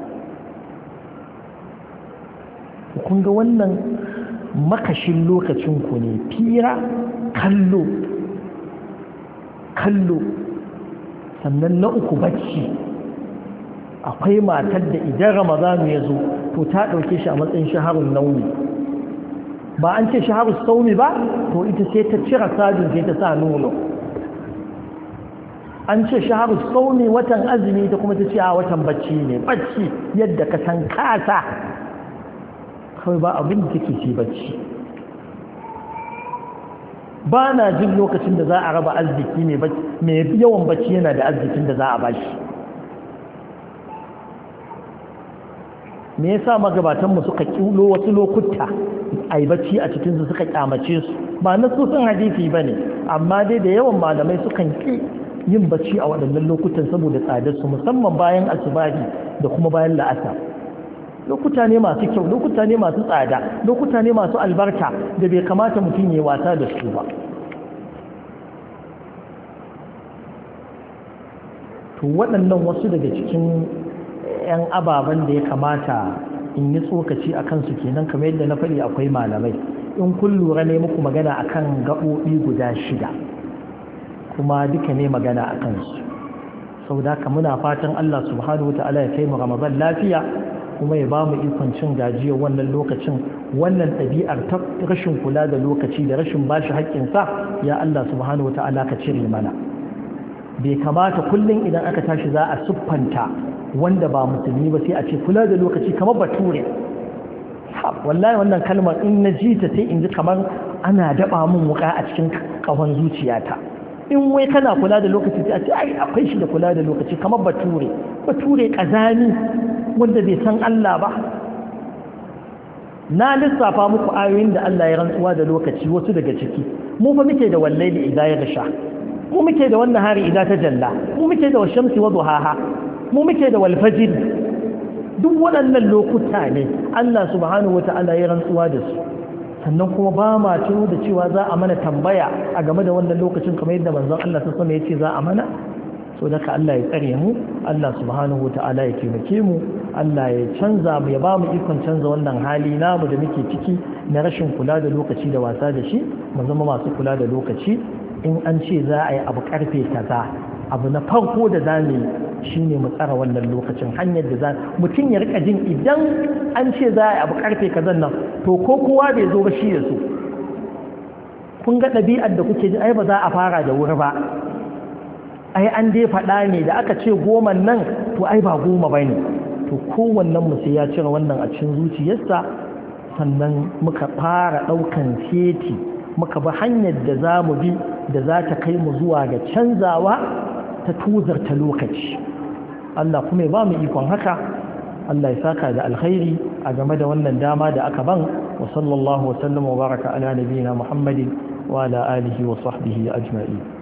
kun ga wannan makashin lokacin ku ne fira kallo kallo sannan na uku bacci akwai matar da idan ramadanu ya zo to ta ɗauke shi a matsayin shaharun nauni ba an ce shaharun saumi ba to ita sai ta cire sadin sai ta sa nono an ce shaharun saumi watan azumi ta kuma ta ce a watan bacci ne bacci yadda ka san kasa kawai ba abin da take ce bacci ba na jin lokacin da za a raba arziki mai yawan bacci yana da arzikin da za a bashi me yasa magabatanmu suka kiulo wasu lokuta ai bacci a cikinsu suka kyamace su ba na su sun hadisi ba ne amma dai da yawan malamai sukan ki yin bacci a waɗannan lokutan saboda tsadarsu musamman bayan asubahi da kuma bayan la'asar lokuta ne masu kyau lokuta ne masu tsada lokuta ne masu albarka da bai kamata mutum ya wasa da su ba to waɗannan wasu daga cikin 'yan ababen da ya kamata in yi tsokaci a kansu kenan kamar yadda na faɗi akwai malamai in kun lura ne muku magana akan gaɓoɓi guda shida kuma duka ne magana a kansu sau da haka muna fatan Allah subhanahu wa ta'ala ya kai mu Ramadan lafiya kuma ya ba mu ikon cin gajiyar wannan lokacin wannan ɗabi'ar ta rashin kula da lokaci da rashin bashi haƙƙinsa ya Allah subhanahu wa ta'ala ka cire mana bai kamata kullum idan aka tashi za a siffanta wanda ba musulmi ba sai a ce kula da lokaci kamar bature wallahi wannan kalmar in na ji ta sai in ji kamar ana daba mun wuka a cikin kahon zuciyata in wai kana kula da lokaci sai a ce ai akwai shi da kula da lokaci kamar bature bature kazani wanda bai san Allah ba na lissafa muku ayoyin da Allah ya rantsuwa da lokaci wasu daga ciki mu fa muke da wallahi idza ya gasha mu muke da wannan hari idza ta jalla mu muke da washamsi wa duhaha mu muke da walfajir duk waɗannan lokuta ne Allah subhanahu wata'ala ya rantsuwa da su sannan kuma ba ma tuno da cewa za a mana tambaya a game da wannan lokacin kamar yadda manzon Allah ta sama ya ce za a mana so daga Allah ya tsare mu Allah subhanahu wata'ala ya taimake mu Allah ya canza mu ya ba mu ikon canza wannan hali namu da muke ciki na rashin kula da lokaci da wasa da shi mu zama masu kula da lokaci in an ce za a yi abu karfe kaza abu na farko da za mu shi ne mu tsara wannan lokacin hanyar da za mutum ya rika jin idan an ce za a yi abu karfe kazan nan to ko kowa bai zo ba shi ya so kun ga ɗabi'ar da kuke ji ai ba za a fara da wuri ba ai an dai faɗa ne da aka ce goma nan to ai ba goma ba ne to kowannen mu sai ya cire wannan a cikin zuciyarsa sannan muka fara ɗaukan seti muka bi hanyar da za mu bi da za ta kai mu zuwa ga canzawa ta tuzarta lokaci Allah kuma ya ba mu ikon haka Allah ya saka da alkhairi a game da wannan dama da aka ban wa sallallahu wa sallam wa baraka ala nabiyina Muhammadin wa ala alihi wa sahbihi ajma'in